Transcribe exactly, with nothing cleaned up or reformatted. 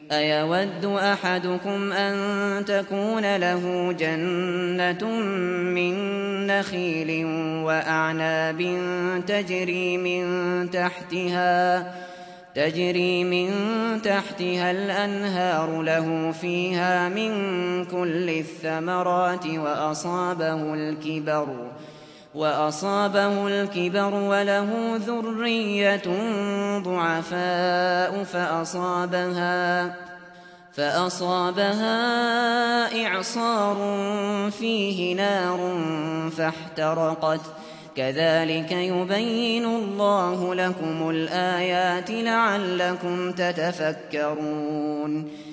أيود أحدكم أن تكون له جنة من نخيل وأعناب تجري من تحتها تجري من تحتها الأنهار له فيها من كل الثمرات وأصابه الكبر وأصابه الكبر وله ذرية ضعفاء فأصابها فأصابها إعصار فيه نار فاحترقت كذلك يبين الله لكم الآيات لعلكم تتفكرون